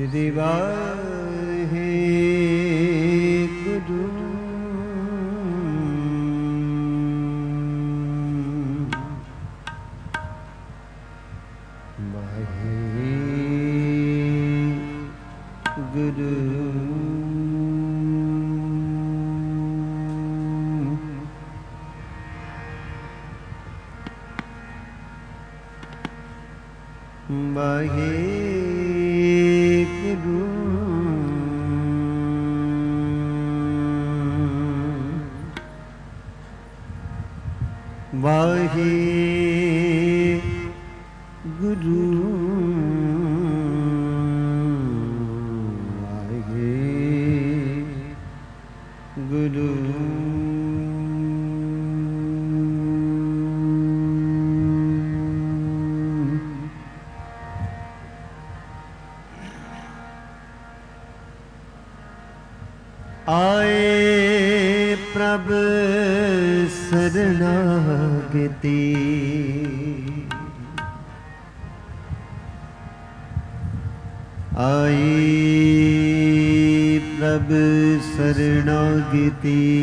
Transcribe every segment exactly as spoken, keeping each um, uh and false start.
ਸ੍ਰੀ ਵਾਹਿਗੁਰੂ। ਵਾਹਿਗੁਰੂ ਵਾਹਿਗੁਰੂ ਵਾਹਿਗੁਰੂ ਵਾਹਿਗੁਰੂ ਆਏ ਪ੍ਰਭ ਸਰਨਾਗਤੀ ਆਈ ਪ੍ਰਭ ਸਰਨਾਗਤੀ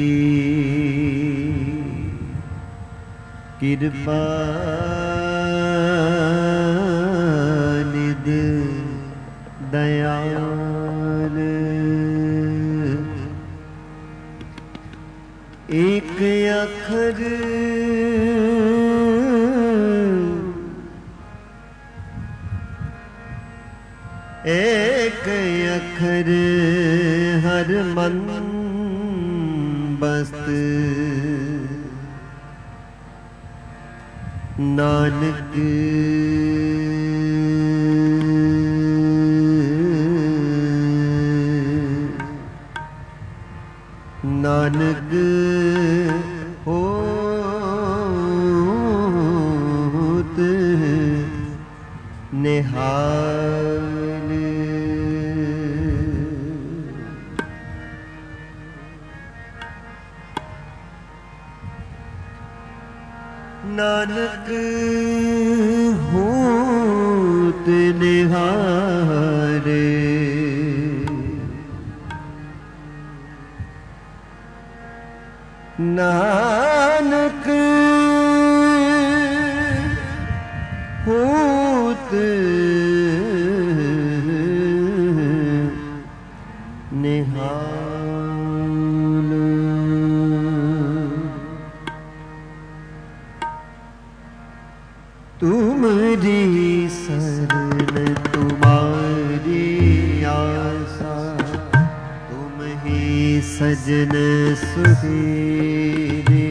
ਕਿਰਪਾ ਨਿਧ ਦਇਆਲ ਇੱਕ ਅੱਖਰ ਇੱਕ ਅੱਖਰ ਹਰ ਮਨ ਬਸਤ ਨਾਨਕ ਨਾਨਕ ਹੋਤ ਨਿਹਾਲ ਨਾਨਕ ਹੋਤ ਨਿਹਾਲ ਨਾਨਕ ਹੋਤ ਨਿਹਾਲ ਤੁਮਰੀ ਸਰਨ ਤੁਮਾਰੀ ਆਸਾ ਤੁਮ ਹੀ ਸਜਨ ਸੁਹੀਰੇ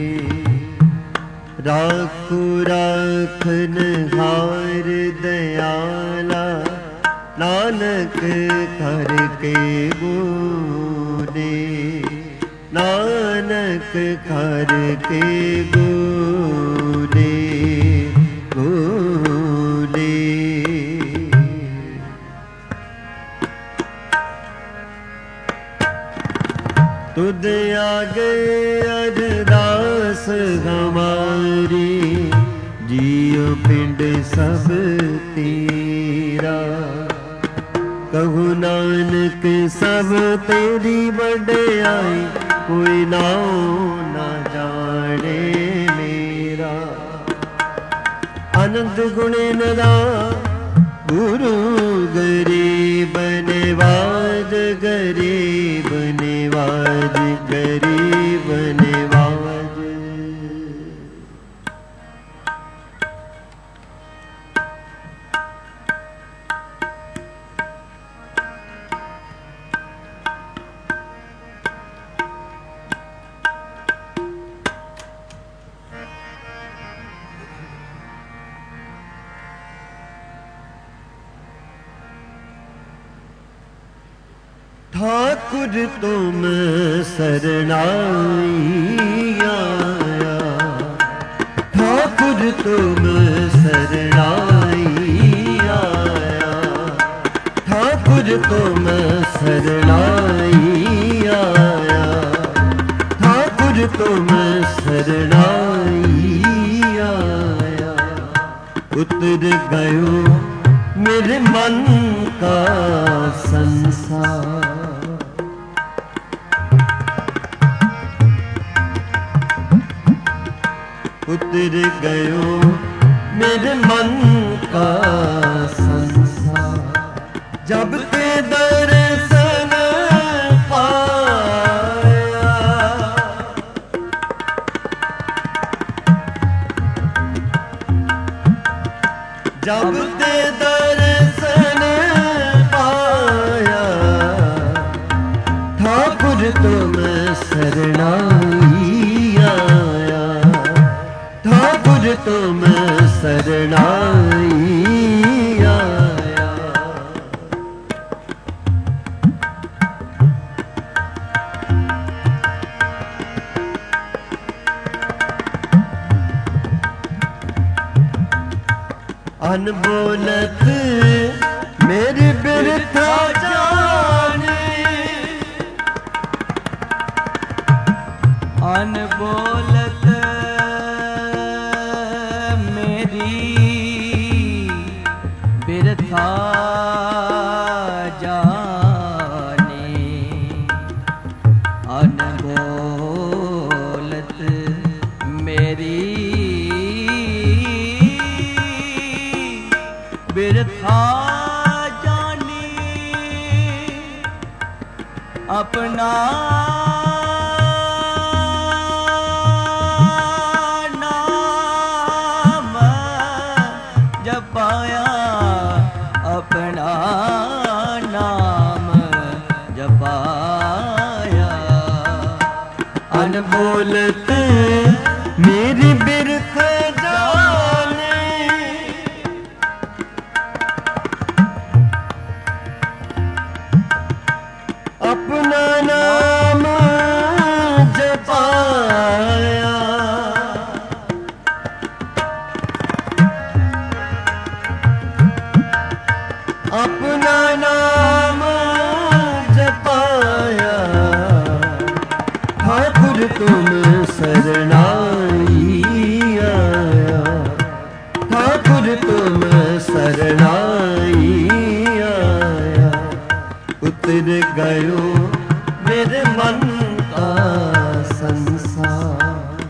ਰਾਖੁ ਰਾਖਨ ਹਾਰ ਦਇਆਲਾ ਨਾਨਕ ਕਰ ਕੇ ਗੋਨੇ ਨਾਨਕ ਕਰ ਕੇ ਗੋਨੇ ਗੋਨੇ ਤੁਧ ਆਗੇ ਅਰਦਾਸ ਹਮਾਰੀ ਜੀਉ ਪਿੰਡ ਸਭ ਤੇਰਾ ਕਹੂ ਨਾਨਕ ਸਭ ਤੇਰੀ ਵਡਿਆਈ ਕੋਈ ਨਾਉ ਨਾ ਜਾਣੇ ਮੇਰਾ ਅਨੰਦ ਗੁਣੇ ਨਦਾ ਗੁਰੂ ਗਰੀਬ ਨਿਵਾਜ ਗਰੀਬ ਨਿਵਾਜ ਗਰੀਬ ਨਿਵਾਜ ठाकुर तुम सरनाई आया ठाकुर तुम सरनाई आया ठाकुर तुम सरनाई आया ठाकुर तुम सरनाई आया उतर गयो मेरे मन का संसार। उतर गयो मेरे मन का संसार, जब ते दर्शन पाया। जब ते दर्शन पाया, ठाकुर तुम शरणाई आया। ठाकुर तुम शरणाई आया। अनबोलत मेरी बिरथा जाने, अनबोलत मेरी बिरथा जाने। अनबोलत मेरी बिरथा जानी, अपना नाम जपाया। अपना नाम जपाया। अनबोलत मेरी बिरथ जाने, अपना नाम जपाया। अपना नाम जपाया। ठाकुर तुम शरणाई आया। ठाकुर तुम शरणाई आया। उतर गयो मेरे मन का संसार।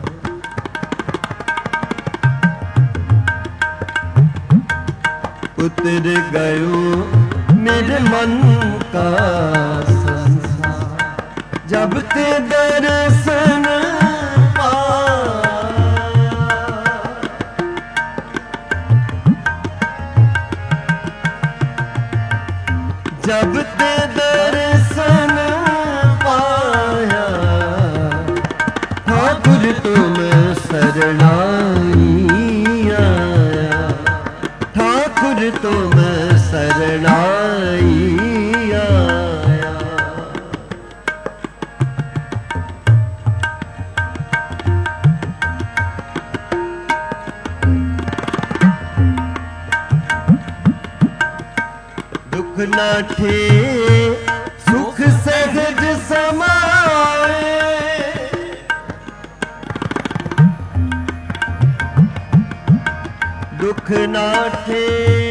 उतर गयो मेरे मन का संसार, जब ते दर्शन पाया। जब ते दर्शन पाया, ठाकुर तुम शरणाई आया। ठाकुर तुम शरणाई आया। दुख नाठे सुख सहज समाए। दुख नाठे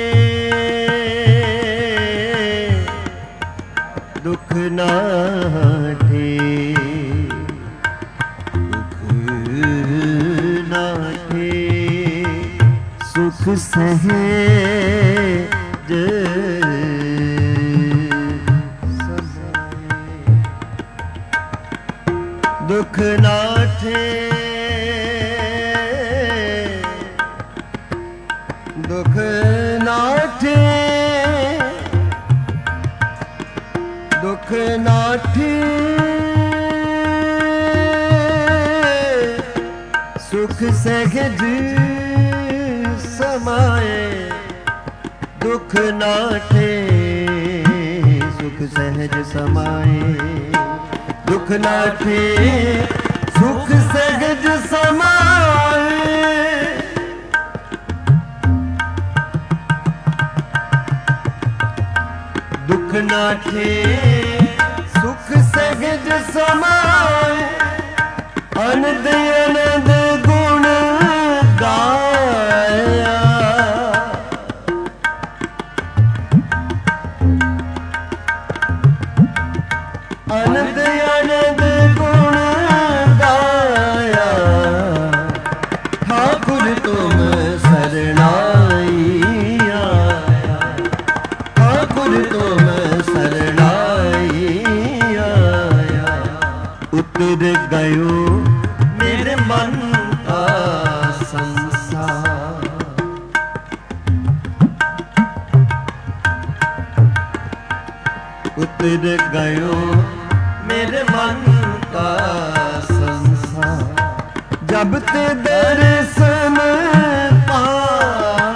दुख नाठे दुख नाठे सुख सहज समाए। दुख नाठे दुख नाठे दुख नाठे सुख सहज समाए। दुख नाठे सुख सहज समाए। दुख नाठे सुख सहज समाए। दुख नाठे सुख सहज समाए। अनंद अनंद गुण गाया। गयो मेरे मन का संसार। उतर गयो मेरे मन का संसार। जब ते दर्शन पाया,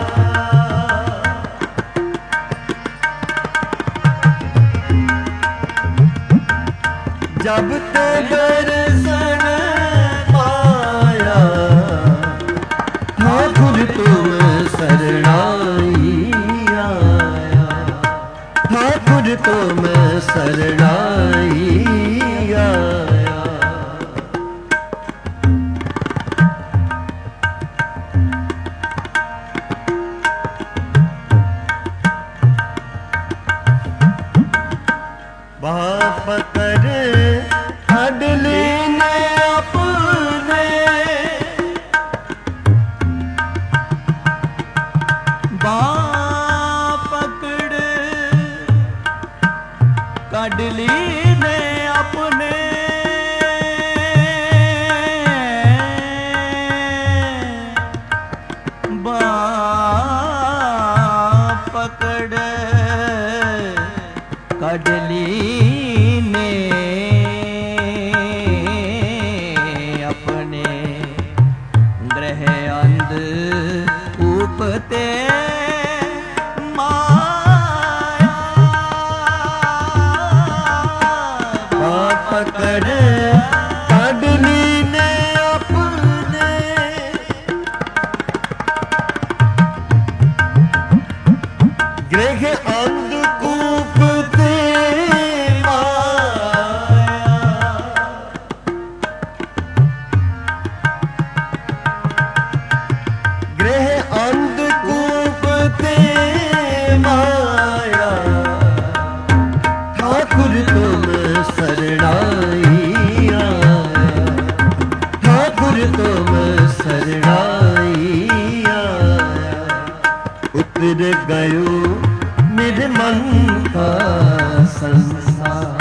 जब ते दर्शन पाया, ठाकुर तुम शरणाई आया, ठाकुर तुम शरणाई आया। बाप कर अडली ने अपने, बाप पकड़ कडली ने अपने, बाप पकड़ कडली ने अपने, ग्रह अंध उपते माया। बाप पकड़ कडली ने अपने, ग्रह अंधकूप ते माया। ग्रह अंधकूप ते माया, ठाकुर तुम शरणाई आया, ठाकुर तुम शरणाई आया। उतर गयो मेरे मन का संसार।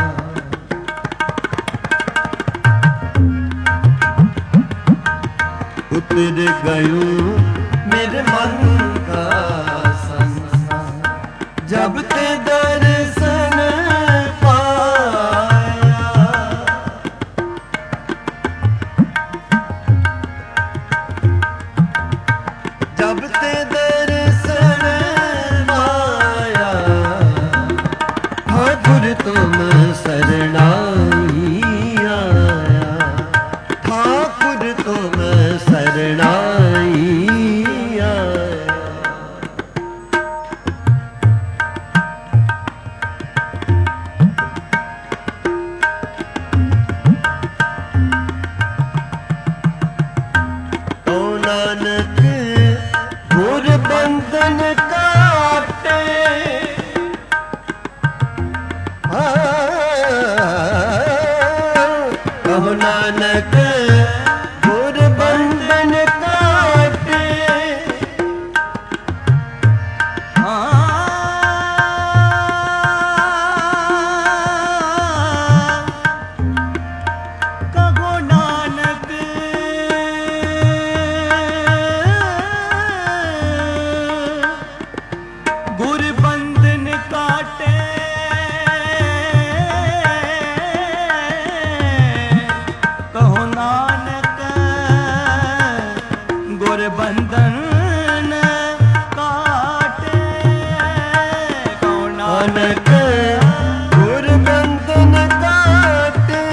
उतर गयो मेरे मन का संसार। जब ते दर्शन पाया, जब ते दर्शन पाया, ठाकुर तुम शरणाई आया, ठाकुर तुम शरणाई आया। ओ नानक गुर बंधन काटे, कहो नानक गुर बंधन काटे, कहो नानक गुर बंधन काटे, कहो नानक गुर बंधन काटे, कहो नानक नानक गुर बंधन काटे।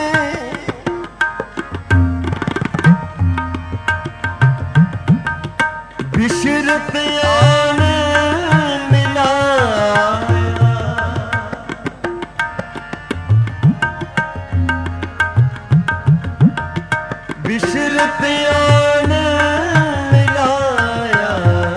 बिशरत आन मिलाया, बिशरत आन मिलाया,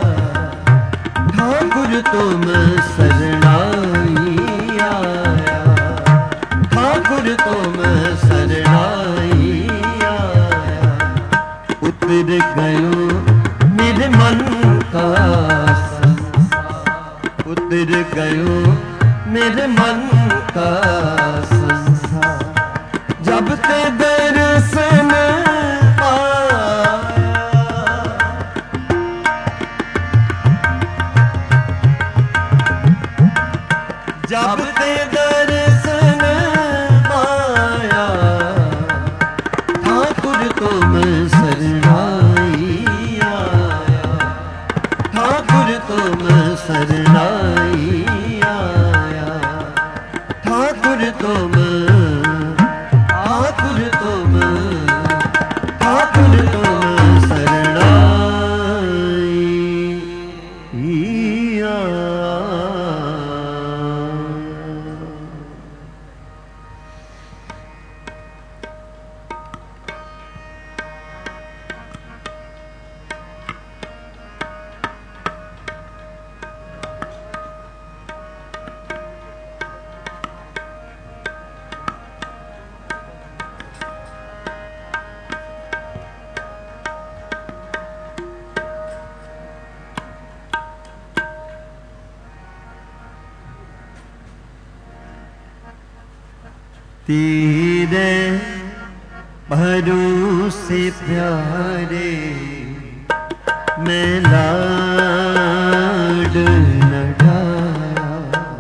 ठाकुर तुम शरणाई आया, ठाकुर तुम शरणाई आया। उतर गयो मेरे मन का संसार, उतर गयो मेरे मन का संसार। जब ते दर्शन दर्शन पाया, जब ते दर्शन पाया, ठाकुर तुम शरणाई आया, ठाकुर तुम शरणाई आया, ठाकुर तुम, ठाकुर तुम, ठाकुर तुम शरणाई आया। तेरे भरोसे प्यारे मैं लाड लड़ाया,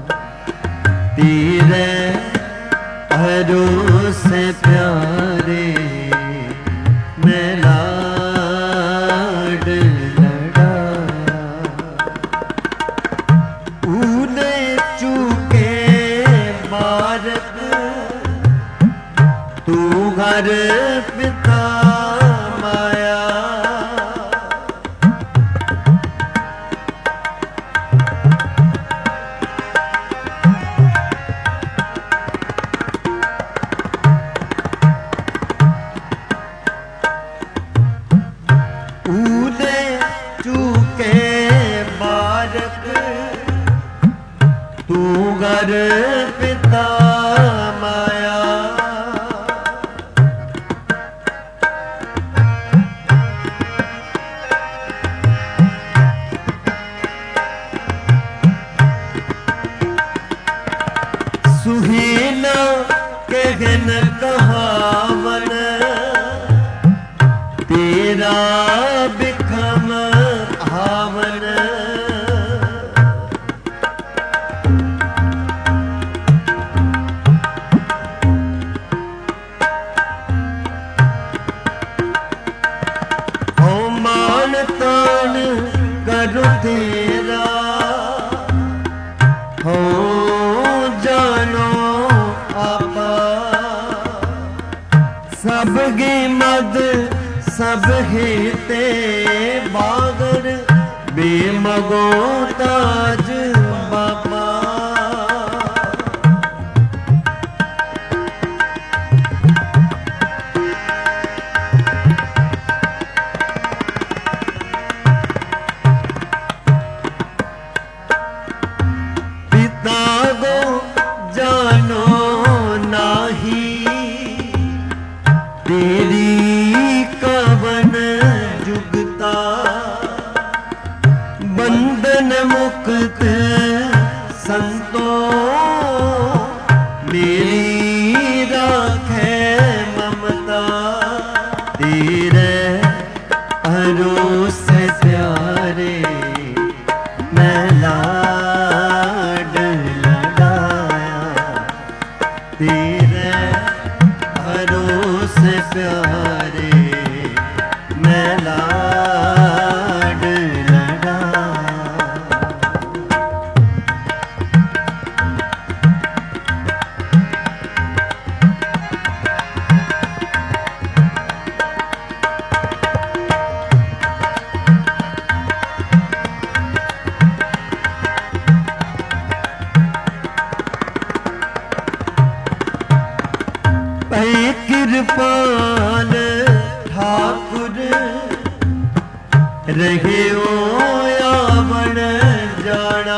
तेरे भरोसे प्यारे मैं लाड लड़ाया, ऊने चूके मारक तू घर पिता माया, ऊने चूके बारक तू घर पिता माया, सुहीना कहन कहावन तेरा बिखम हावन, हो मान तान करो तेरा, हो जानो आपा, सब गी मद सब हिते बागर बेमगो ताज बाबा, पिता गो जानो नाही तेरी कवन जुगता, बंधन मुक्त संतो मेरी राखे ममता, तेरे भरोसे प्यारे मैं लाड लड़ाया, तेरे भरोसे प्यारे मैं लाड लड़ाया। पै कृपाल ठाकुर रहे ओ यावन जाना,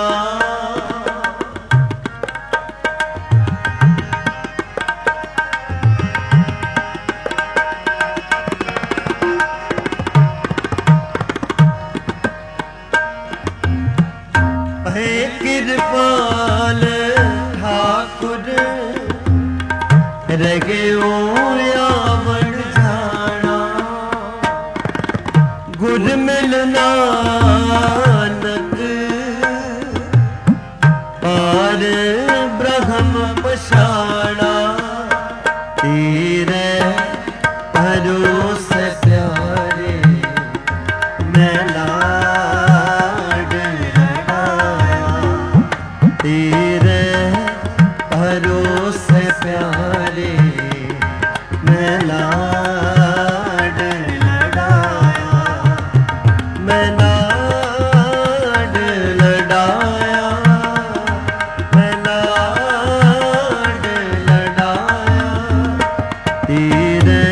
पै कृपाल ठाकुर रहे ओ यावन गुर मिलना नानक पार ब्रह्म पछाणा तेरे भरोसे प्यारे मैं लाड लड़ाया तेरे भरोसे प्यारे मैं लाड लड़ाया मैं लाड लड़ाया मैं लाड लड़ाया तेरे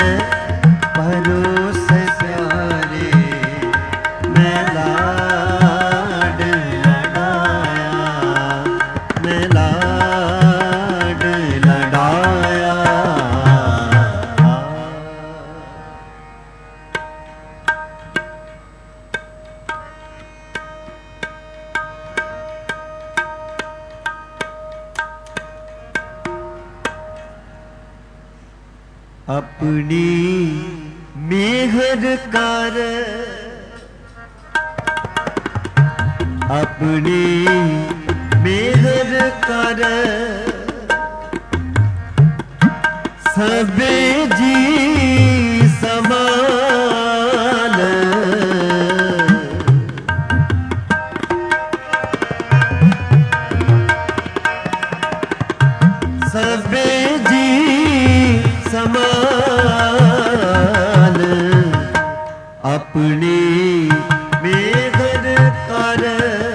भरोसे प्यारे मैं लाड लड़ाया मैं लाड लड़ाया। अपनी मेहर कर अपनी मेहर कर सबे जी समाल सबे जी समाल अपनी मेहर कर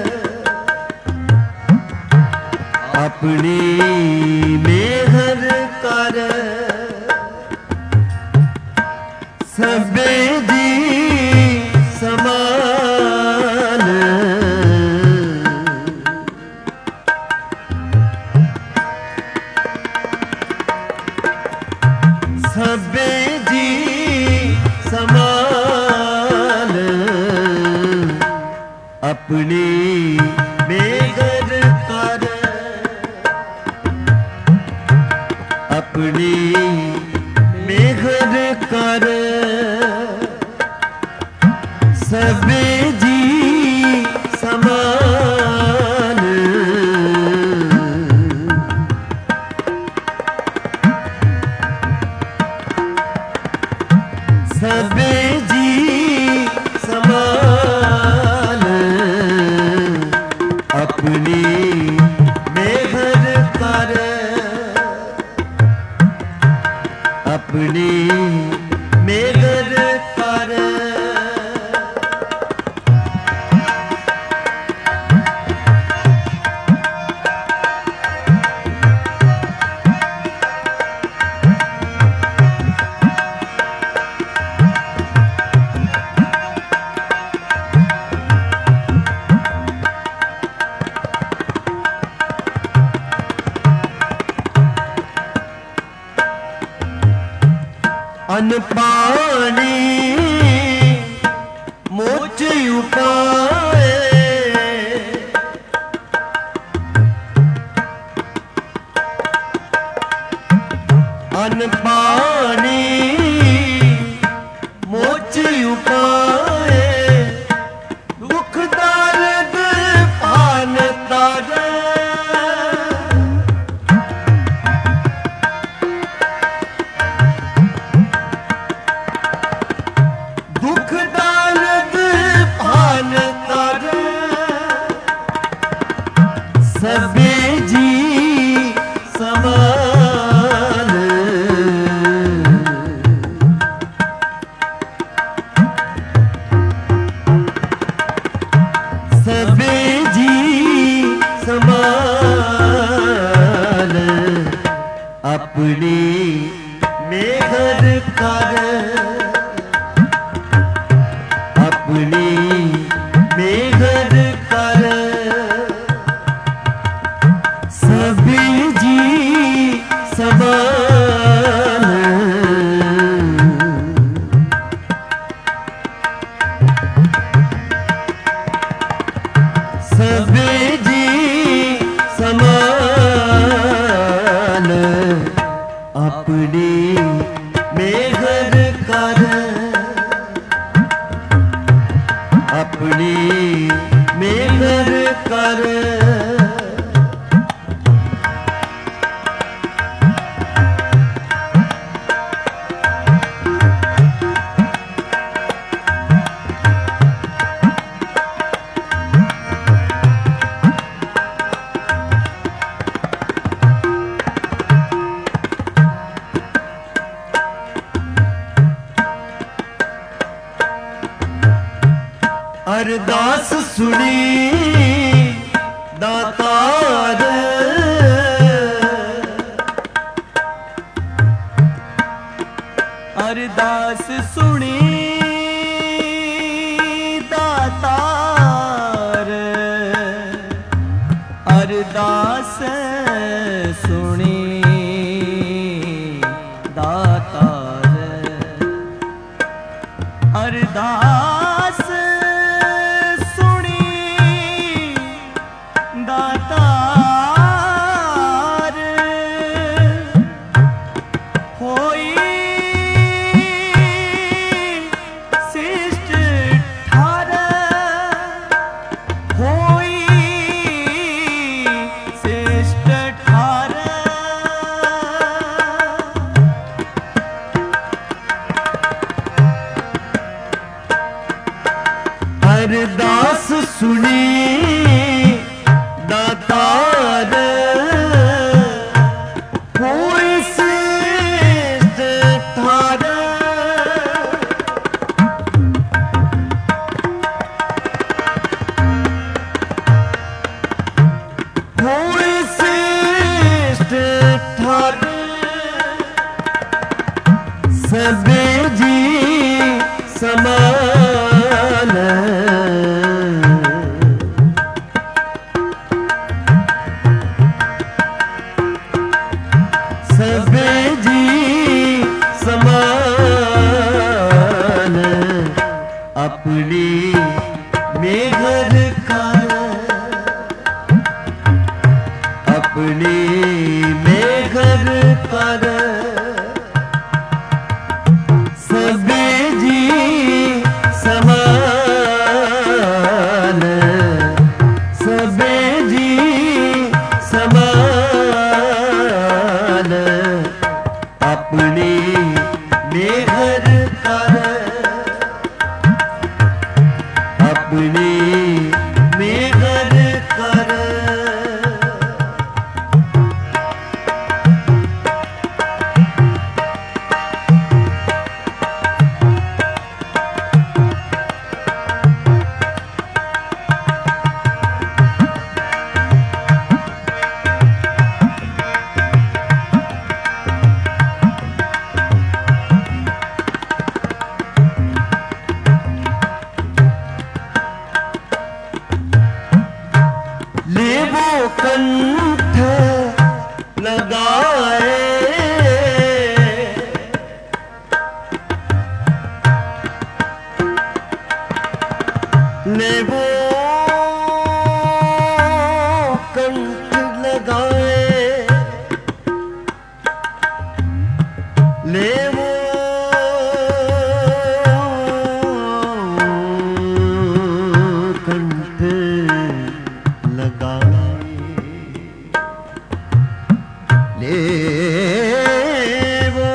अपनी मेहर कर सबे जी समाल सबे जी समाल अपनी मेहर कर अपनी मेहर कर सबे जी समाल सबे जी समाल अपनी मेहर कर अपनी मेहर कर अन्न पानी मोच उपाय अन्न पानी मोच उपाय दुख दर्द पान तारे दुख दर्द पान तारे सबे जी समाल अरदास सुनी दातार, अरदास सुनी दातार, अरदास सुनी दातार, अरदास सुनी दातार, होई शिष्ट ठार, होई शिष्ट ठार, अरदास सुनी दातार, होई श्रेष्ठ ठार, होई श्रेष्ठ ठार, सबे जी समान, सबे जी समान, अपनी मेघर कर, अपनी मेघर कर, सबे जी समान, सबे जी समान, अपनी मेघर कर, अपनी मेघर कर। लेवो कंठ लगाए, लेवो कंठ लगाए, लेवो कंठ लगाए, लेवो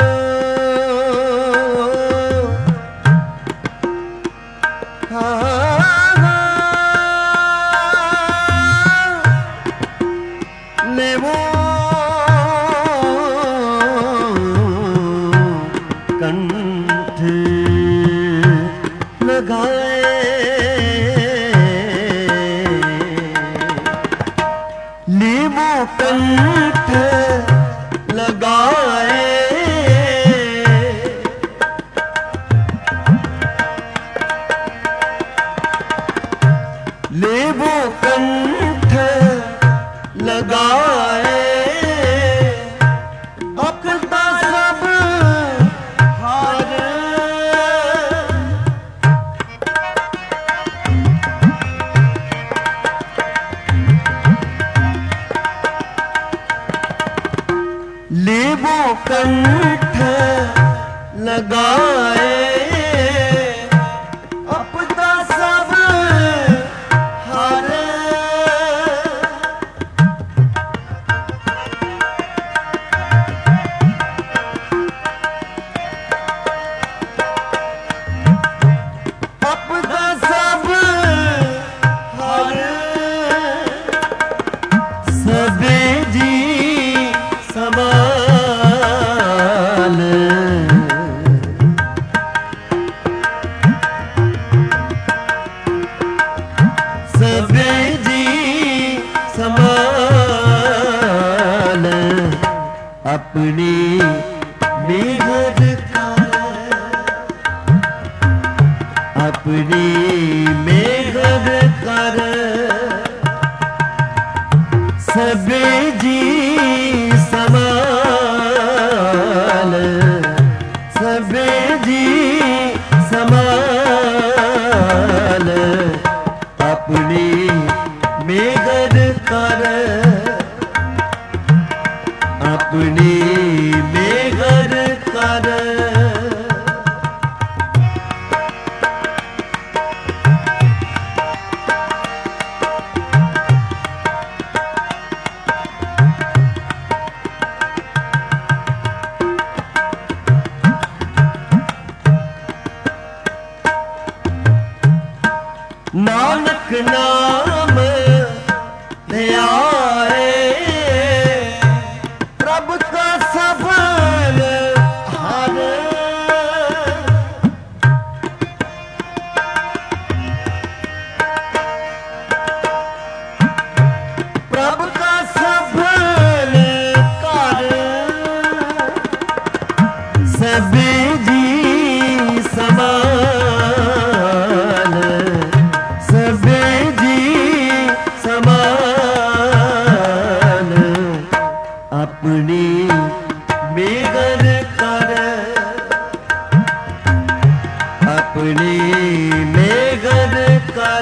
लेवो कंठ लगाए, लेवो कंठ लगाए, लेवो कंठ लगाए, भक्ता सब हार, अपनी मेहर कर, अपनी मेहर कर, सबे जी समाल, सबे जी समाल, अपनी मेहर कर, अपनी मेहर कर। नानक नाम ध्याए प्रभु का सफल हर, प्रभु का सफल कर, सबे जी समान, सबे जी समान, अपनी मेहर कर, अपनी मेहर कर,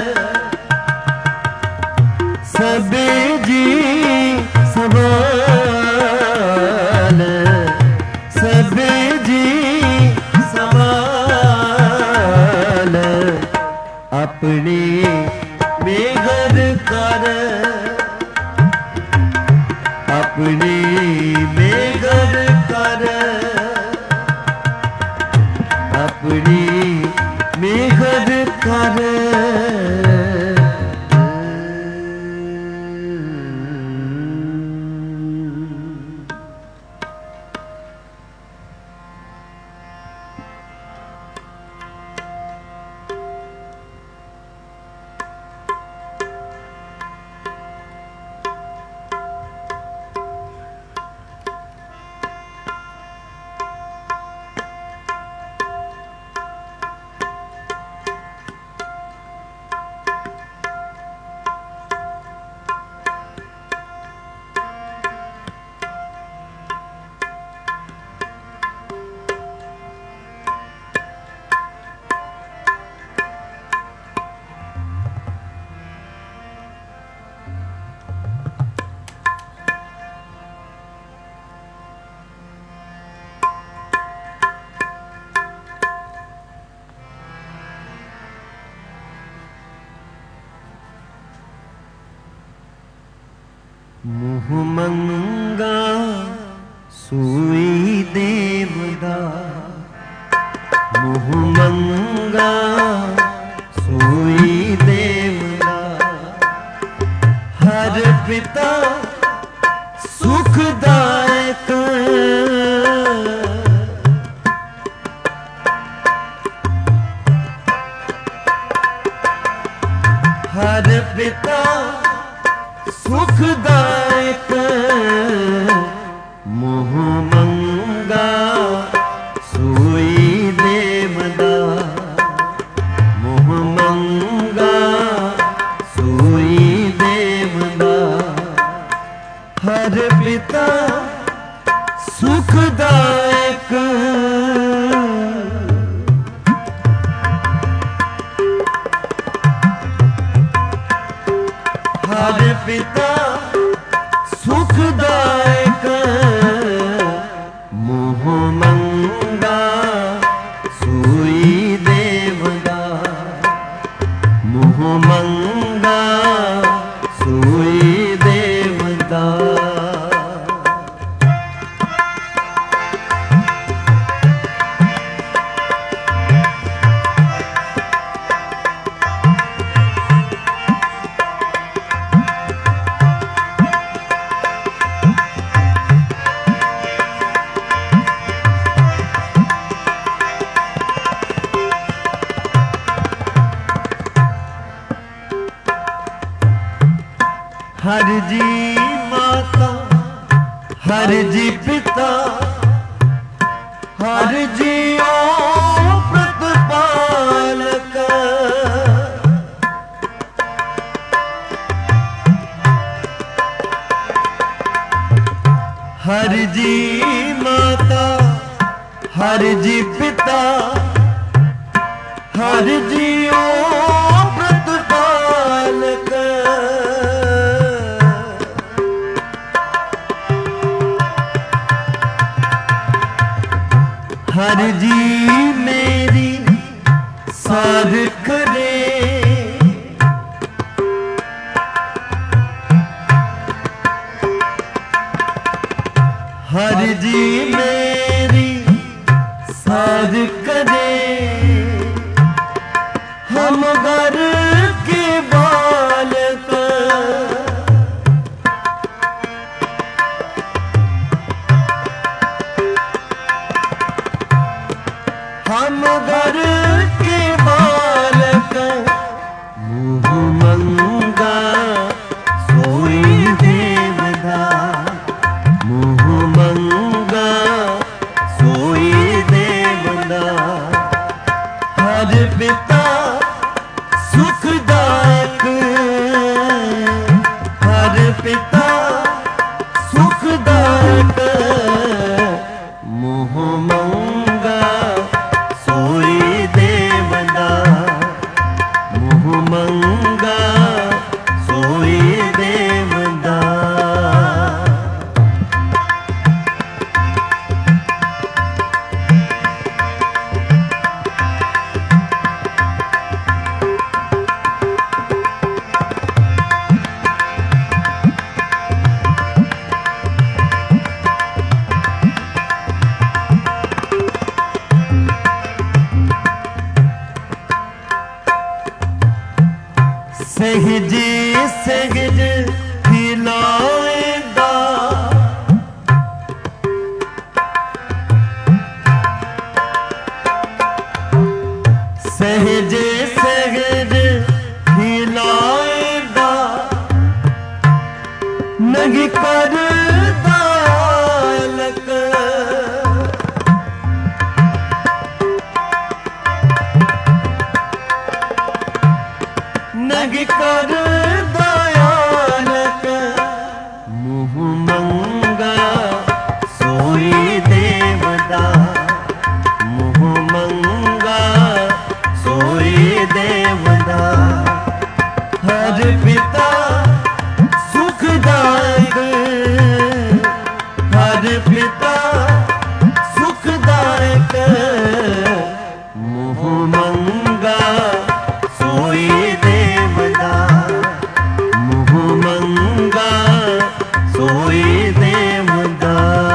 सबे जी समान, सबे जी समान, अपनी मेहर कर, अपनी मेहर कर, अपनी मेहर कर। मुँह मंगा सुई देवदा, मुँह मंगा सुई देवदा, हर पिता सुखदायक, हर पिता सुखदायक, मुँह मंगा सुई देवदा, मुँह मंगा सुई देवदा, हर पिता सुखदायक, हर पिता सुखदायक, मुँह मंगा सुई देवदा, मुँह मंगा सुई देवदा। हर जी माता हर जी पिता हर जियो प्रतिपालक हर जी माता हर जी पिता हर जियो प्रतिपालक हर जी मेरी साध करे हर जी मेरी साध करे हम घर के बालक हम घर के बालक मुँह मंगा सोई देवदास मुँह मंगा सोई देवदास हर पिता सुखदायक हर पिता सुखदायक मुँह मंगा सोई देवदास मुँह मंगा सोई देवदास सहजे सहज हिलाएगा सहजे सहज हिलाएगा नहीं कर दालक नहीं कर दयालक मुँह मंगा सोई देवदास मुँह मंगा सोई देवदास हर पिता सुखदायक हर पिता सुखदायक मुँह मंगा सोई देवदास मुँह मंगा सोई देवदास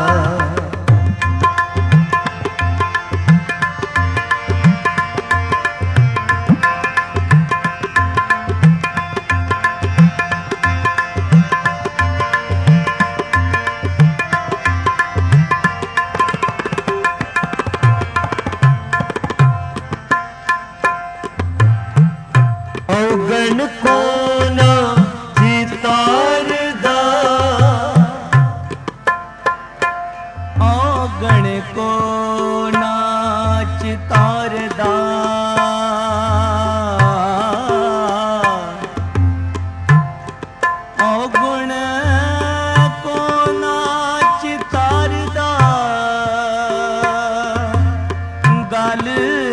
औगण को ना चितारदा औगण को नाच तारदा औगुण को नाच तारदा गल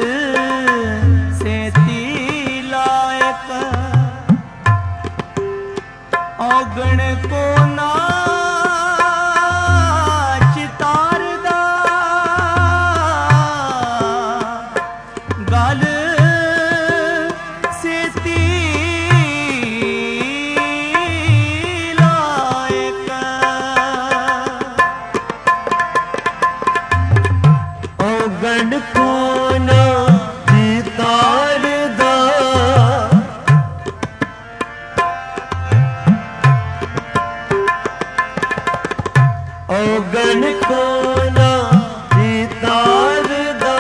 से लायक औगण को नाच तारदा गल से लायक औगण को ना चितारदा औगण को ना चितारदा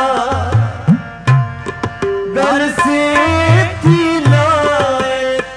गल से थी लायक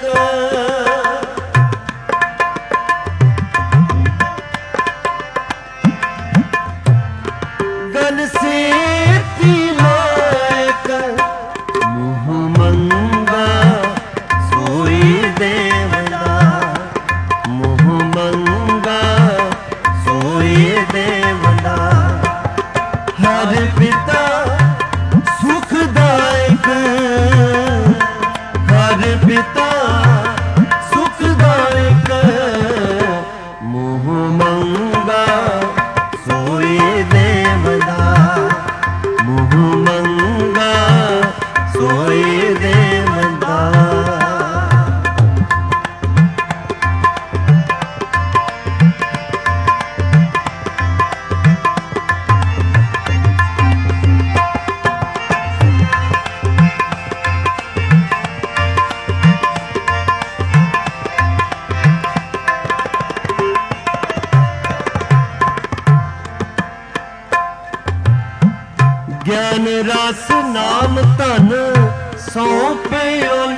रस नाम धन सौंपे उन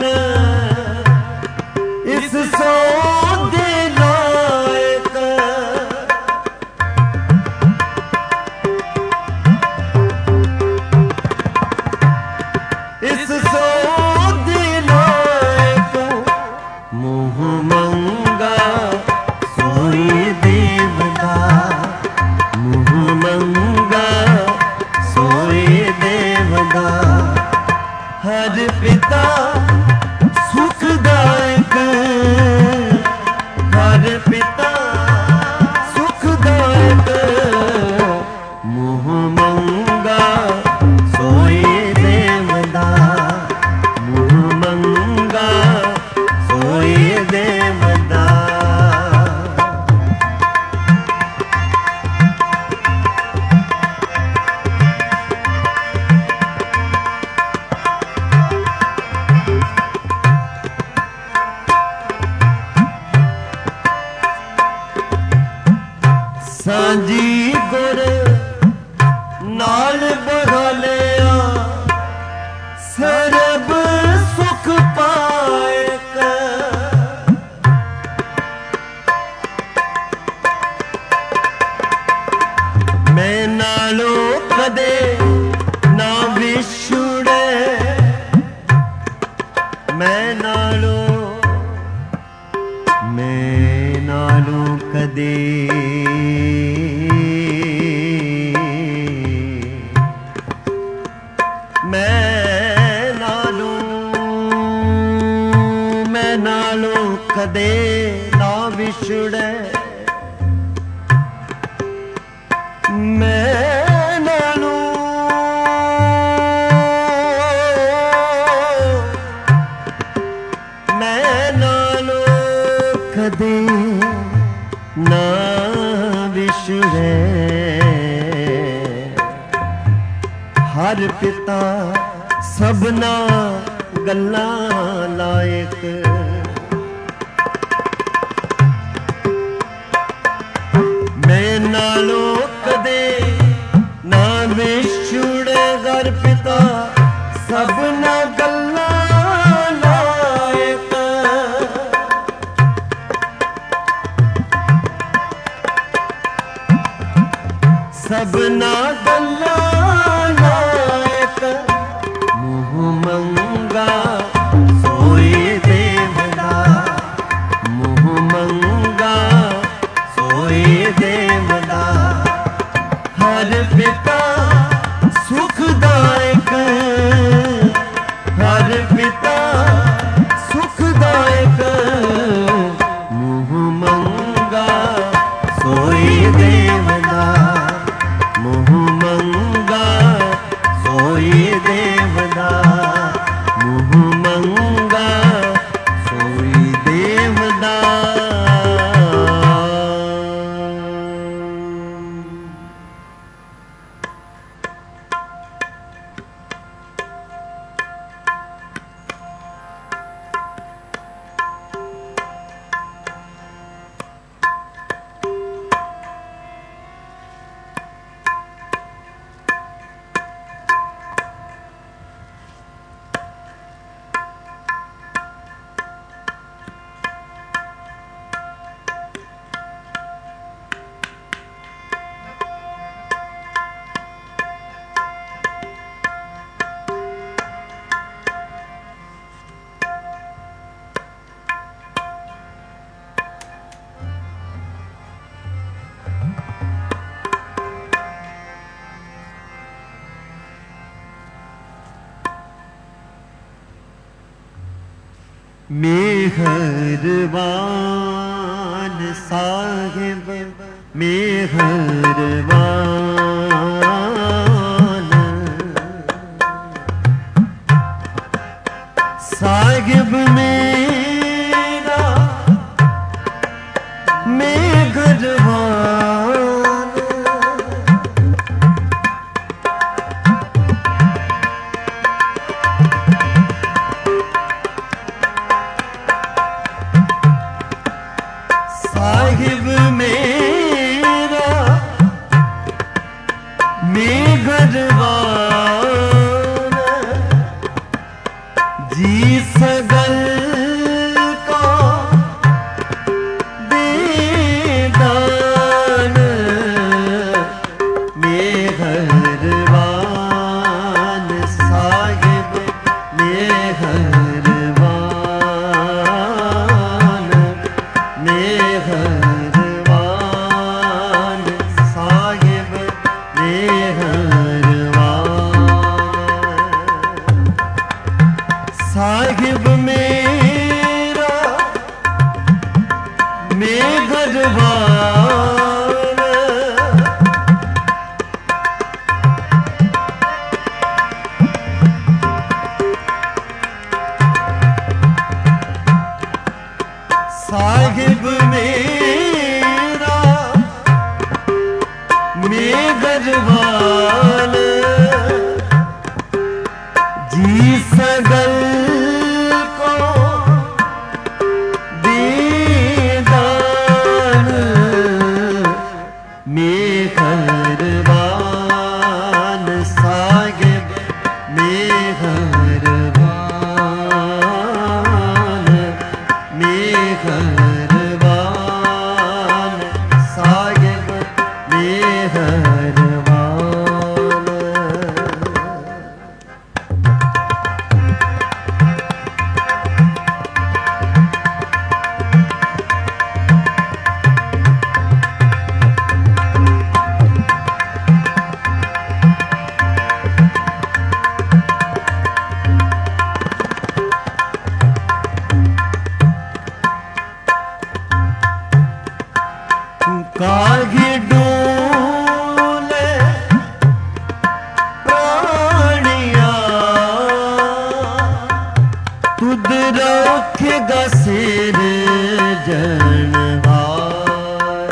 इस सौदे लायक। इस सौदे लायक मुँह मंगा सोई देवदा। मुँह मंगा सोई देवदा। हर पिता सुखदायक। हर पिता सुखदायक मुँह मंगा सोई देवदा। मुँह मंगा सोई देवदा। सांझी गुर नाल बहालिया सरब सुख पाएक। मैं नालो कदे ना विछुड़े। मैं नालो मैं नालो कदे मैं नालो मैं नालो कदे ना विछड़े। मैं नालो मैं नालो कदे ना विछड़े। हर पिता सबना गल्लां लायक। मैं नालो कदे ना विछुड़े। हर पिता सबना गल्लां लायक। सबना गल्लां लायक मुँह मंगा सोई देवदा। मुँह मंगा सोई देवदा। हर पिता सुखदायक। हर पिता सुखदायक मुँह मंगा सोई देवदा। मुँह मंगा सोई देवदा। मुँह मंगा सोई देवदा। मेहरबान साहिब मेहरबान। साहिब मेरा मेहरबान। साहिब मेरा मेहरबान। साहिब मेरा मेघरवान साहिब मेरा मेघरवान जी सगल को दीदान मेघरवान साहिब मेघरवान मेघरवान साहिब मेघरवान। काहे डोले प्राणिया तुद रखेगा सिर जनहार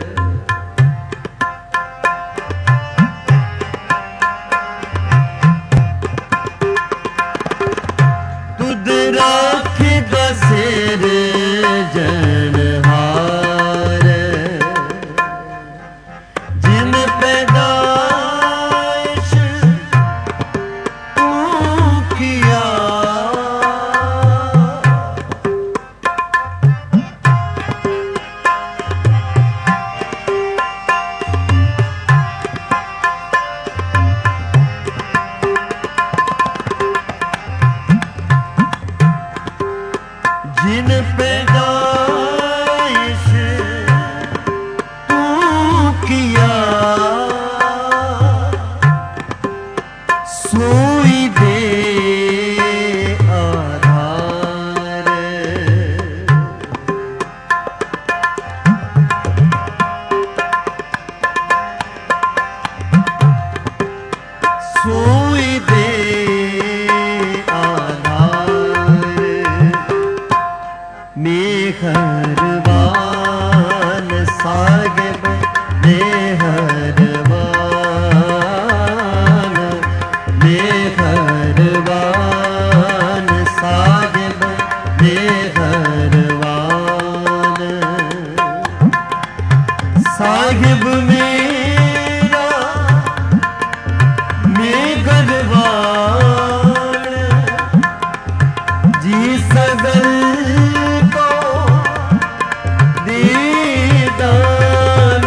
तुद रखेगा सिर जनहार जिन पैदाइश तू किया जिन पैदाइश तू किया सोई दे आधार सोई दे आधार मेघरवान साहिब मेघरवान मेघरवान साहिब मेघरवान साहिब मेरा मेघरवान जी सगल को दीदान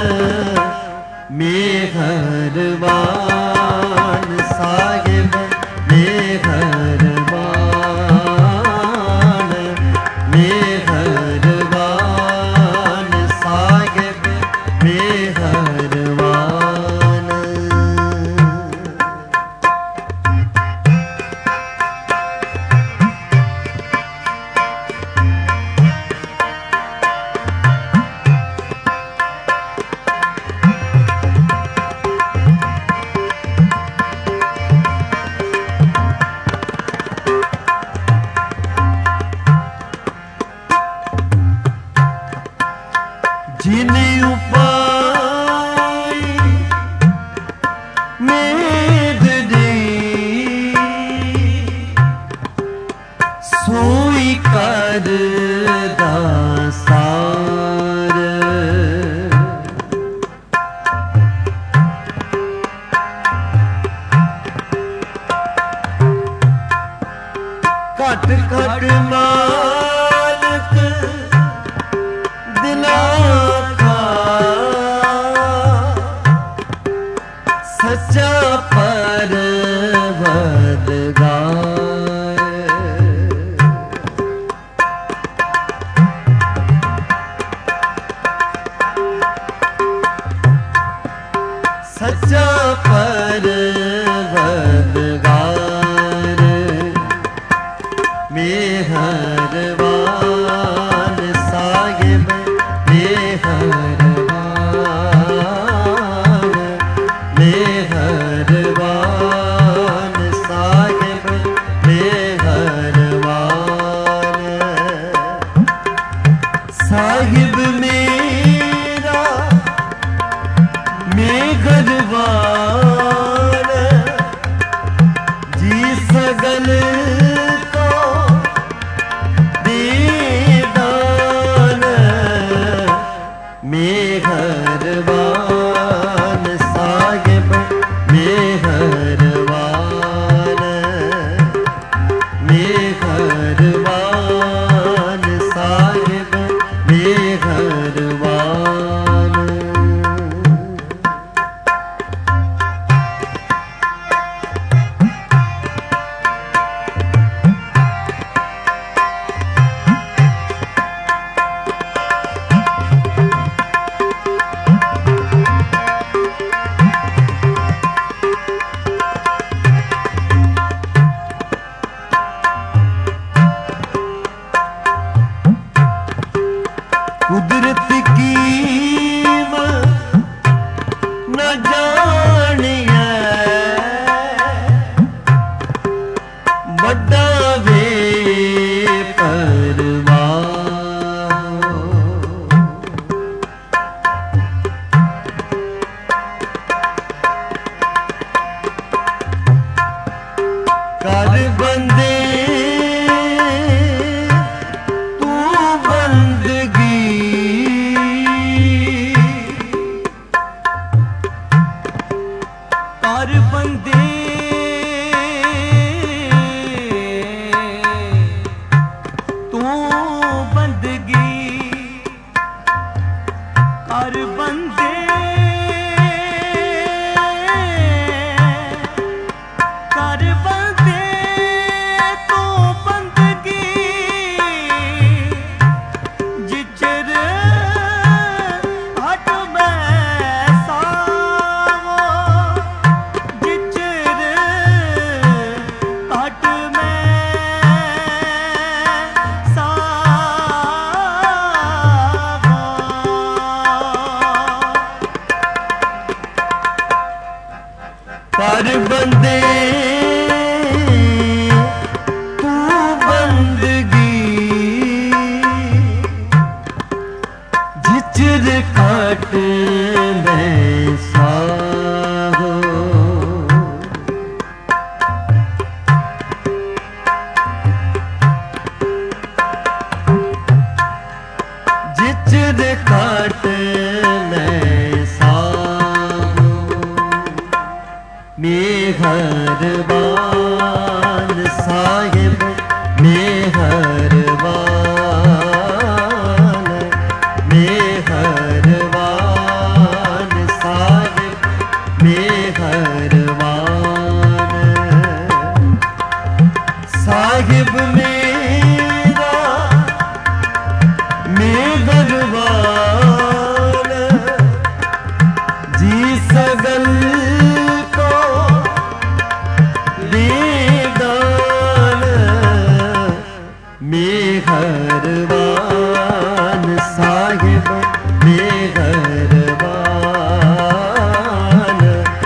मेघरवान साहिब मेघरवान मेघरवान साहिब मेघरवान। जिन्हें उपाय मेद दी सोई कर दासार घट घट मालक दिला सच्चा परवरदिगार सच्चा परवरदिगार सगल को दीदान मेहरबान साहिब मेहरबान मेहरबान साहिब मेहरबान। कुदरत कीम न जानिए बड़ा वे परवाह कर बंदे तू बंदगी कर बंदे तू बंदगी कर बंदे कर बंदे तू बंदगी जिचर हट बैसा कर बंदे तू बंदगी झिचर काट बैसा हो झिचर काट बैसा मेहरबान साहिब मेहरबान मेहरबान साहिब मेहरबान साहिब मेरा मेहरबान जी सगल मेहरबान साहिब मेहरबान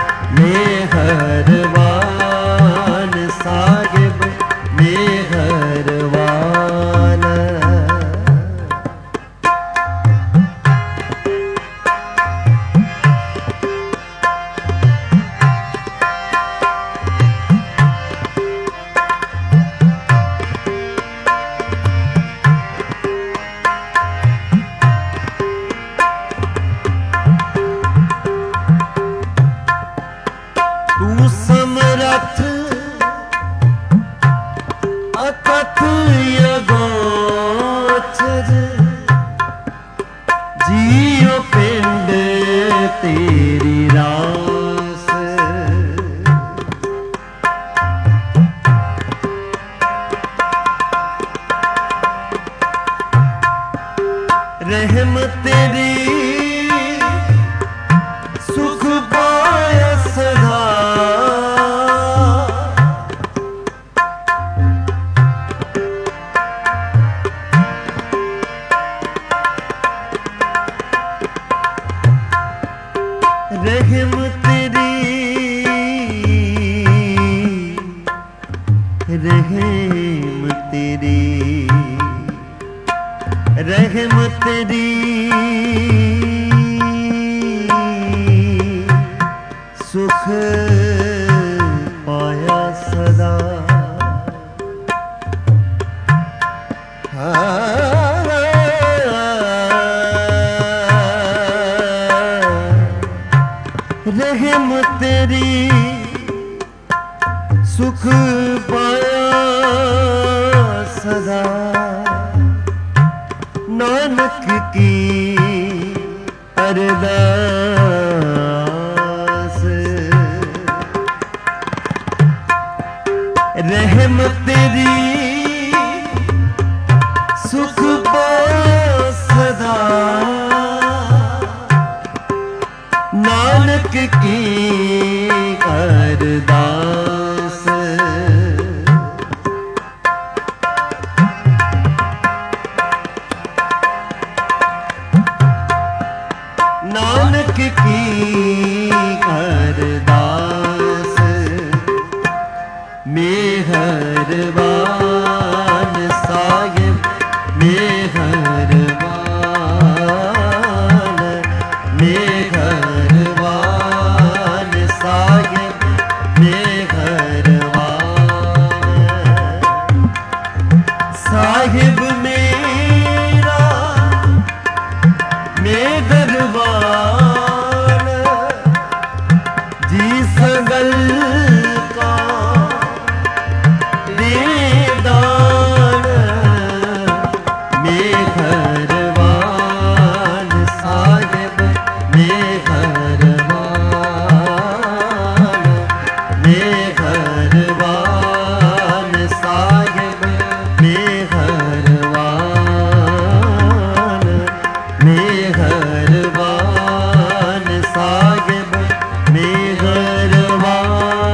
मेहरबान साहिब मेहरबान। तू समरथ अकथ यगोचर जियो पिंड तेरी रास रहम तेरी सुख पाय सदा रहम तेरी रहम तेरी रहम तेरी सुख पाया सदा सदा नानक की अरदास। रहम तेरी सुख पाओ सदा नानक की अरदास। नानक की अरदास मेहरबान साहिब मेहरबान मेहरबान साहिब मेहरबान। साहिब मेरा मेहरबान जी सगल का देदान। मेहरबान साहिब मेहरबान मेहरबान साहिब मेहरबान मेहरबान साहिब मेहरबान।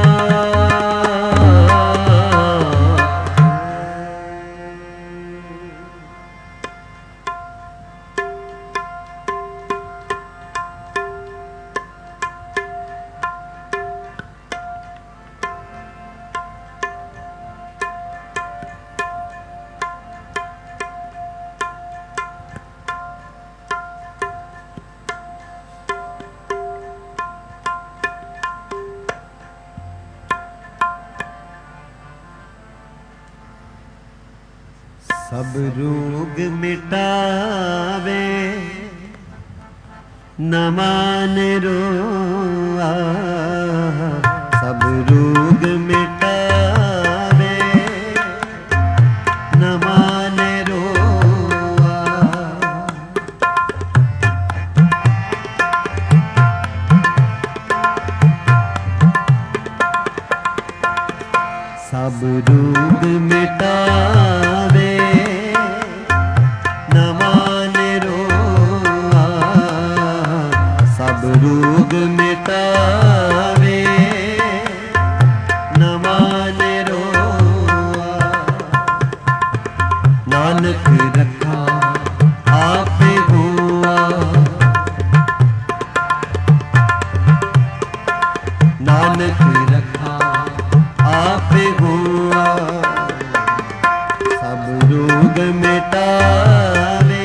सब रोग मिटावे न मान रोआ। सब रोग मिटावे न मान रोआ। सब रोग मिटावे न मान रोआ। सब रोग मिटावे न मान रोआ। नानक रखा आपे हुआ। नानक रखा आपे हुआ। सब रोग मिटावे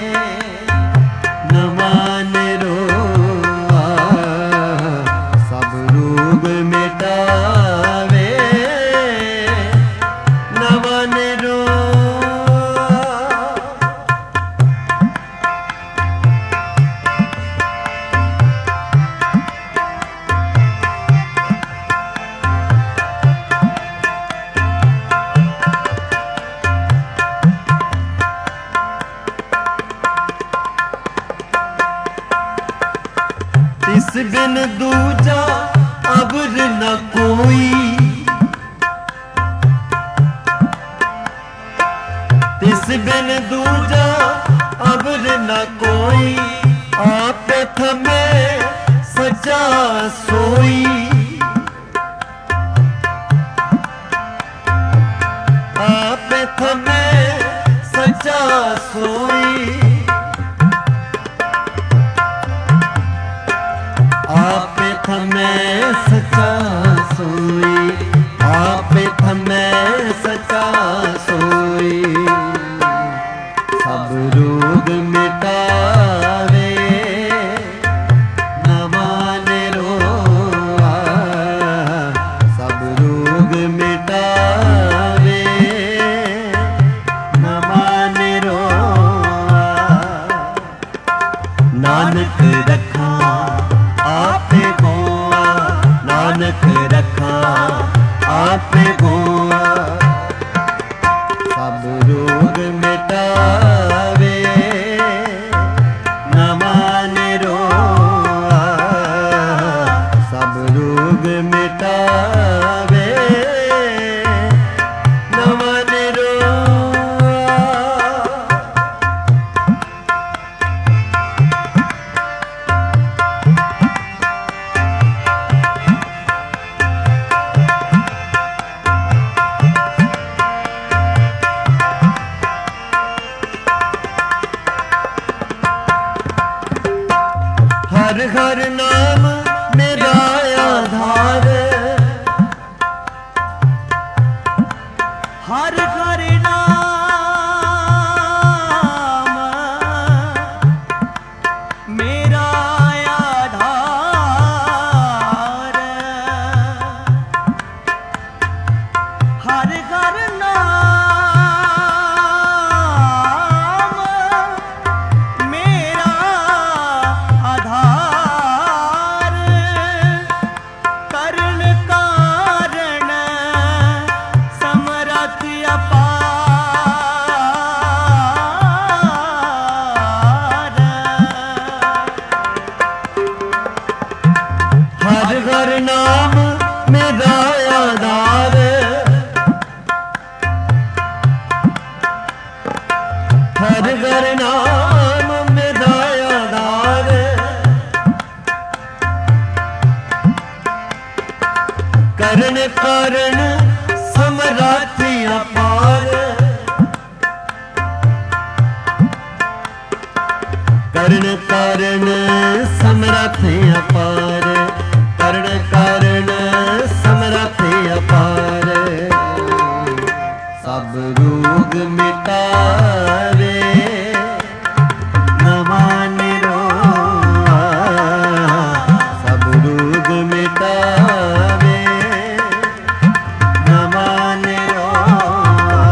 न मान रोआ। सब रोग मिटावे न मान रोआ। तिस बिन दूजा अबर न कोई। तिस बिन दूजा अबर न कोई। आप थमे सचा सोई। आप थमे सचा सोई। आप थमे सचा सोई। आप थमे सचा सोई। सब रोग मिटावे न मान रोआ। सब रोग मिटावे न मान रोआ। नानक रखा आपे गोआ। नानक रखा आपे गोआ। घर नाम मेरा आधार, हर घर नाम मेरा आधार, हर घर नाम मेरा आधार, करण कारण समरथ अपार, हर घर नाम मेरा आधार, हर घर नाम मेरा आधार, करण कारण समरथ अपार, करण कारण समरथ अपार, करण कारण समरथ अपार, सब रोग मिटावे नवा निरोआ, सब रोग मिटावे नवा निरोआ,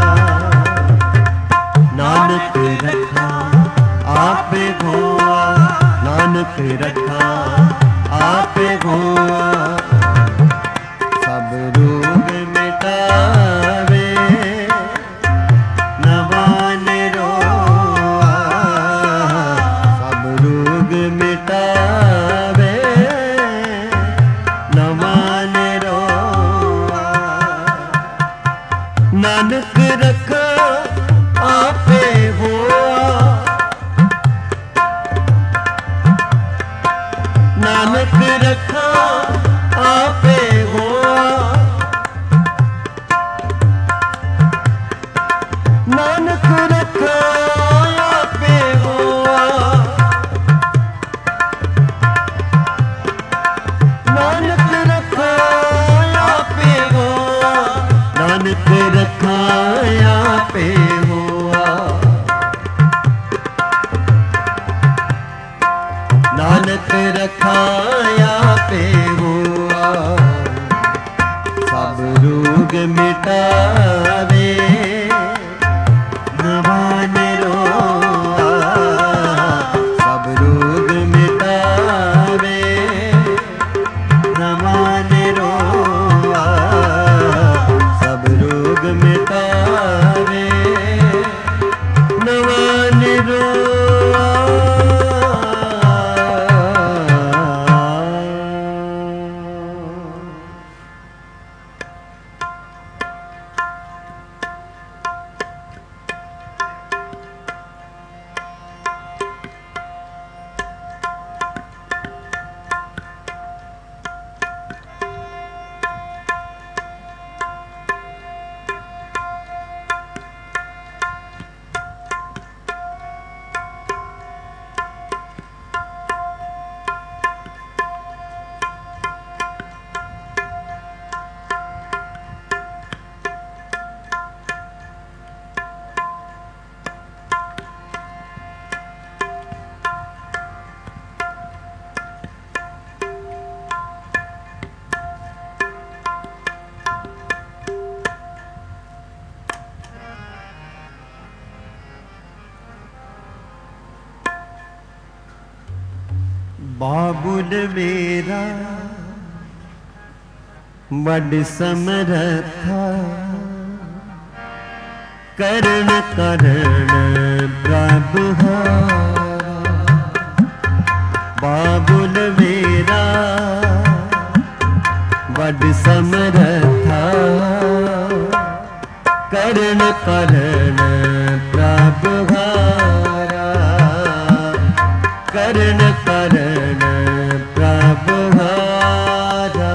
नानक रखा आपे गोआ, नानक रखा आपे गोआ, सब रोग मिटावे नवा निरोआ, सब रोग मिटावे नवा निरोआ, नानक रखा आपे गोआ, नानक रखा आपे गोआ, नानक रखा आपे गोआ, नानक रखा आपे गोआ, नानक रखा आपे गोआ, नानक रखा आपे गोआ, सब रोग मिटावे नवा निरोआ, सब रोग मिटावे नवा निरोआ, सब रोग मिटावे नवा निरोआ। बाबुल मेरा बड़ समरथा, करण करण प्रभु हारा, बाबुल मेरा बड़ समरथा, करण करण प्रभु हारा, करण करण प्रभु हारा।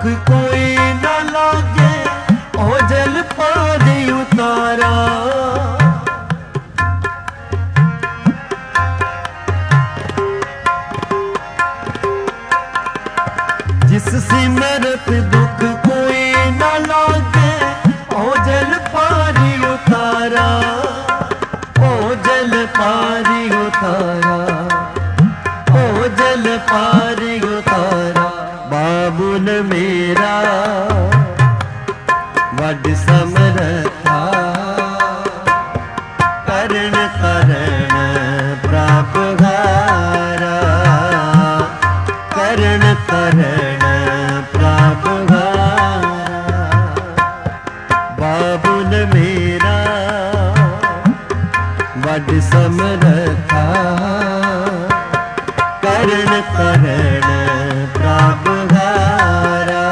दुख कोई न लागे, ओझल पार उतारा। जिस सिमरत दुख कोई न लागे, ओझल पारी उतारा, ओझल पारी उतारा, ओझल पारी उतारा। बाबुल मेरा वड समरथा, करण करण प्राप हारा, करण करण प्राप हारा। बाबुल मेरा वड समरथा, करण करण प्राप हारा,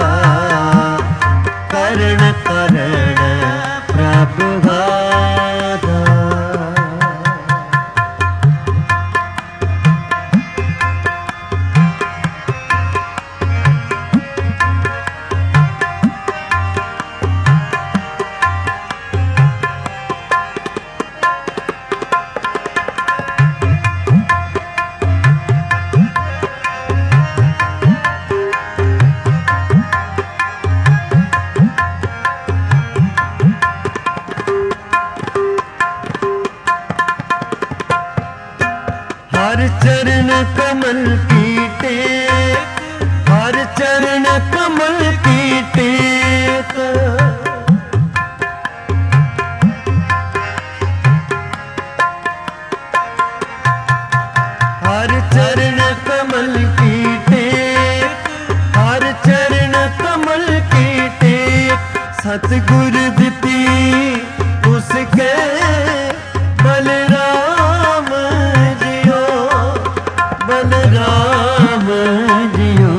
करण करण प्राप हारा। हर चरण कमल की टेक, हर चरण कमल की टेक। हर चरण कमल की टेक, हर चरण कमल की टेक। सतगुर दिती उसके बलराम जियो, बलराम जियो,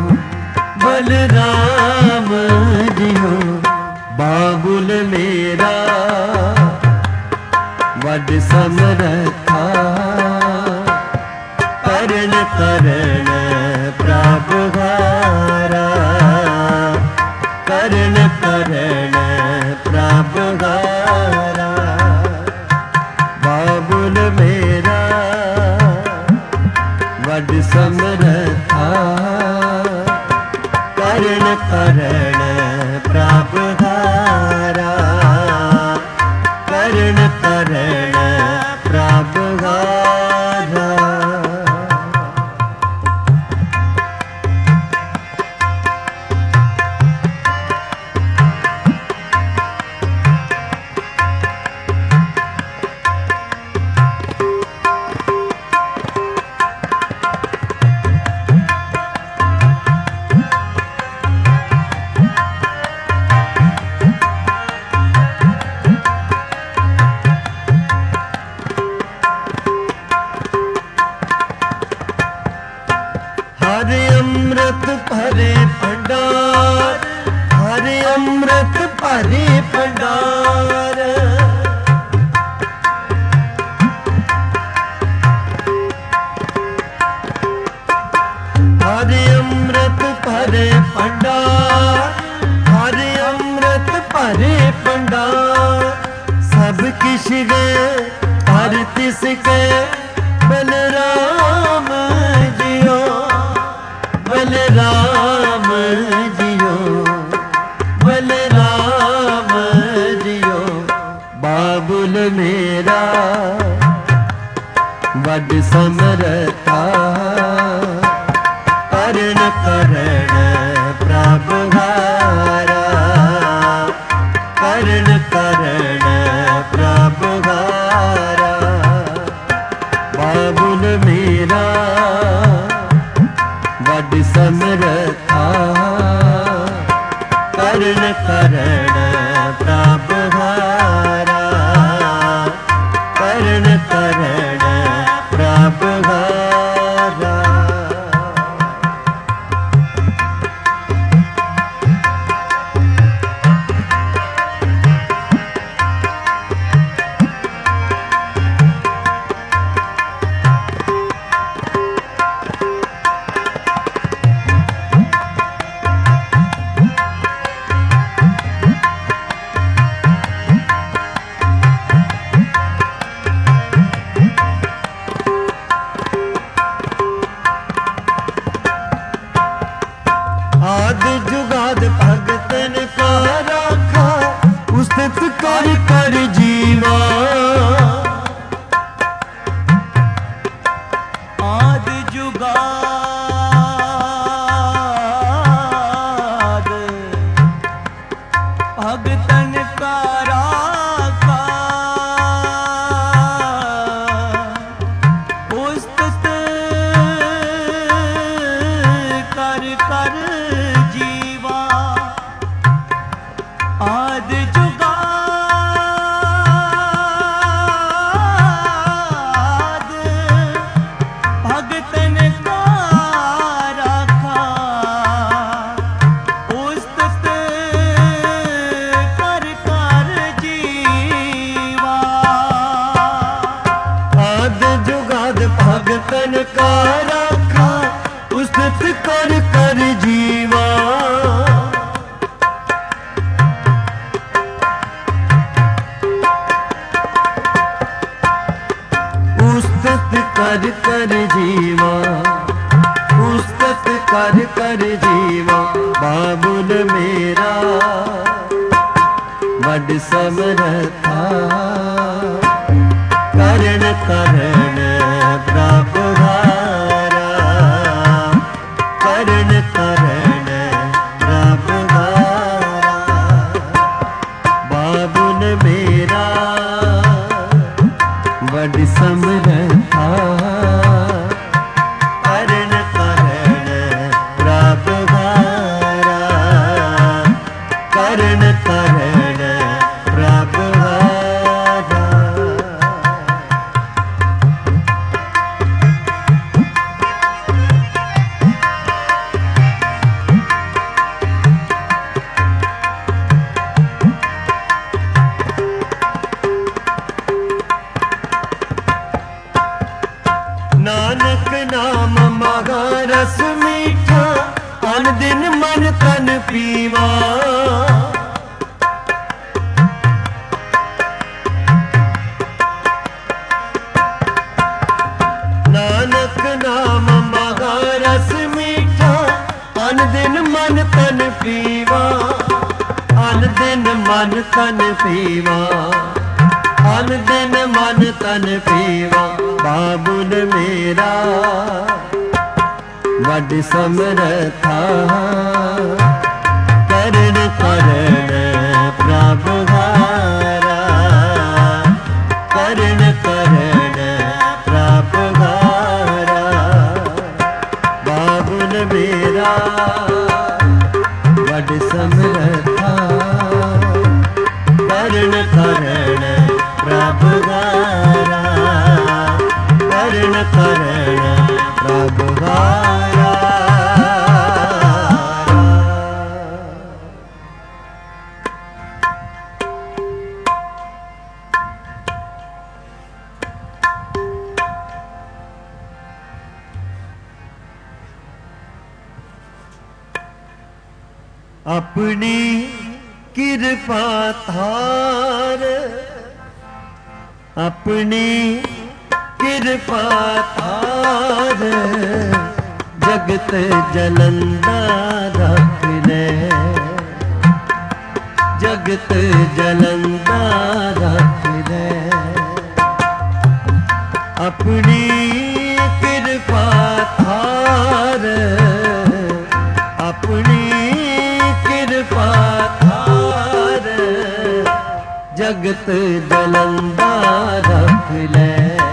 बलराम जियो। बाबुल मेरा वड समरथा, करण करण प्राप हारा, करण करण प्राप हारा। बाबुल मेरा वड समरथा, करण करण प्राप हारा, करण करण प्राप हारा। हरे अमृत भरे भंडार, हरे अमृत भरे भंडार। हरे अमृत भरे भंडार, हरे अमृत भरे भंडार। सब किश गए हर तिस के, बलराम जियो, बलराम जियो, बलराम जियो। बाबुल मेरा वड समरथा, करण करण प्राप हारा, करण करण प्राप हारा। बाबुल मेरा वड समरथा, करण करण प्राप हारा, करण करण प्राप हारा। कर कर जीवा आदि जुगाद भगतन का राखा उस्तत कर कर जीवा आदि जुगाद भगतन का राखा उस्तत कर कर जीवा आद जुगाद भगतन का राखा उस्तत कर कर जीवा उस्तत कर कर जीवा उस्तत कर कर जीवा बाबुल मेरा वड समरथा करण करण प्रभु धारा करण करण प्रभु धारा बाबुल मेरा वड समरथा करण करण प्रभु धारा करण करण प्रभु धारा नानक नाम महा रस मीठा अन दिन मन तन पीवा नानक नाम महा रस मीठा अन दिन मन तन पीवा अन दिन मन तन पीवा अन दिन मन तन पीवा बाबुल मेरा वड समरथा करण करण प्रभु धारा करण करण प्रभु धारा बाबुल मेरा वड समरथा करण करण प्रभु धारा करण करण प्रभु धारा अपनी कृपा थार अपनी कृपा थार जगत जलंदा रख ले जगत जलंदा रख ले अपनी कृपा थार अपनी कृपा थार जगत जलंदा रख ले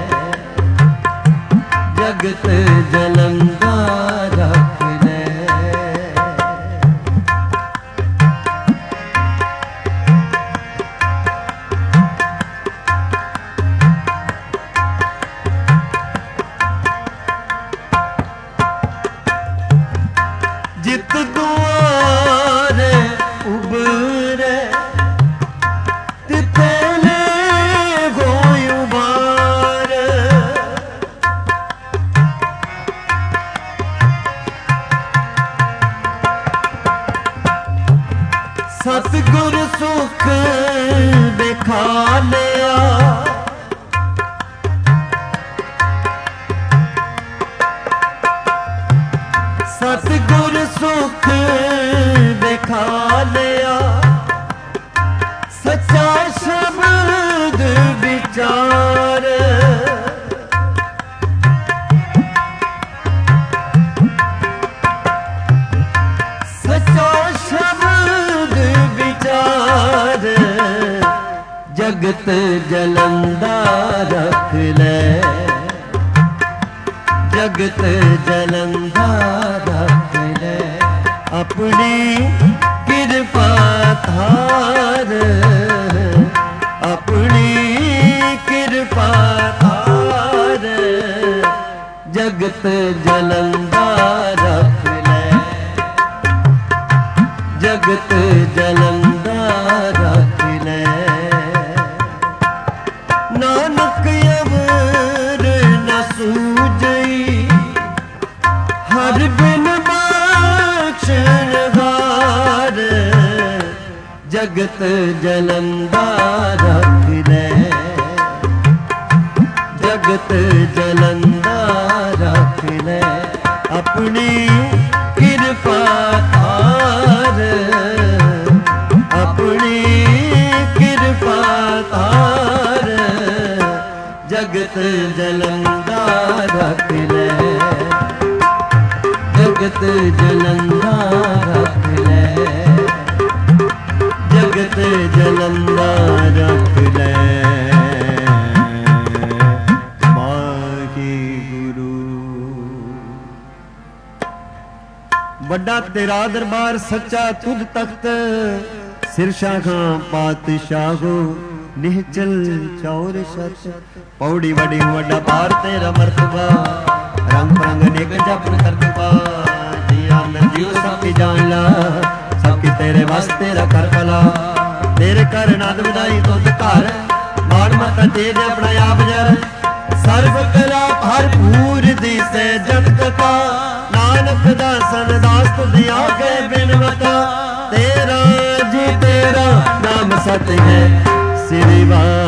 जगत जलंदा रख ले जित दुआरे उबरे तिथे ले गोई उबार सतगुर सुख दिखा लिया सतगुर सुख दिखा लिया सच्चा जगत जलंदा रख ले, जगत जलंदा रख ले, अपनी कृपा थार, अपनी कृपा थार, जगत जलंदा रख ले, जगत जलंदा रख ले। नानक अवर न सूझई, हर बिन बख्शण हार, जगत जलंदा रख ले, जगत जलंदा रख ले, अपनी कृपा थार, अपनी कृपा थार, जगत जलंदा रख ले, जगत जलंदा रख ले, जगत जलंदा रख ले। वड्डा तेरा दरबार सच्चा तुध तख्त, सिरशा खां पातशाहो निहचल चौर सत, पौड़ी वड़ी वड्डा पार तेरा मर्तबा, रंग परंग नेक जपन करतबा, जिया नदियो सबकी जान ला, सबकी तेरे वास तेरा कर भला, तेरे कर नाद बधाई तुध घर, मान माता तेज अपना आप जर, सर्व कला भरपूर दिसे जग कथा, नानक दासन दास तुझ आगे बिनवता, तेरा जी तेरा नाम सत्य है, श्री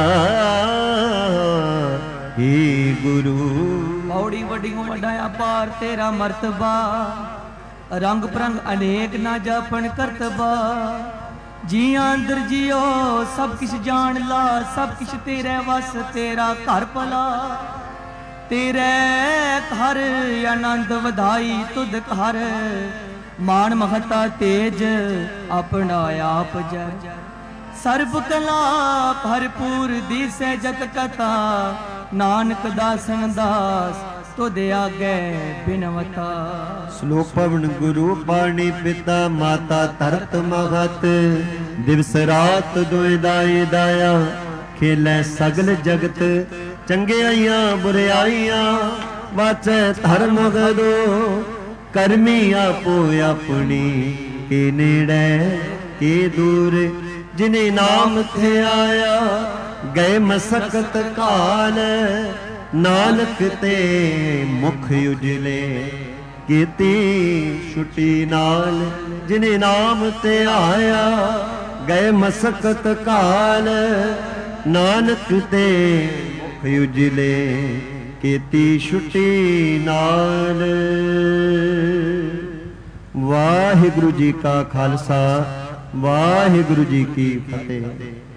वाहि गुरु। पौड़ी वडी वड्डा अपार तेरा मर्तबा, रंग परंग अनेक ना जापन करतबा, जिया अंदर जियो सब किछ जान ला, सब किछ तेरे वस तेरा घर भला, तेरे घर आनंद वधाई तुध घर, मान महता तेज अपना आप जर, सर्ब कला भरपूर दिसे जग कथा, नानक दासन दास तुध आगे बिनवता। श्लोक पवन गुरु पाणी पिता माता धरत महत, दिवस रात दोए दाई दाया, खेलै सगल जगत, चंगियाइयां बुराइयां, वाचै धर्म गदो, करमी आपो अपनी, के नेड़े के दूर, जिन्हें नाम थे आया, गए मसकत काल, नानक ते मुख उजले, कीती छुट्टी नाल, जिन्हें नाम ते आया, गए मसकत काल, नानक ते मुख उजले, कीती छुट्टी नाल। वाहिगुरु जी का खालसा, वाहिगुरु जी की फतेह।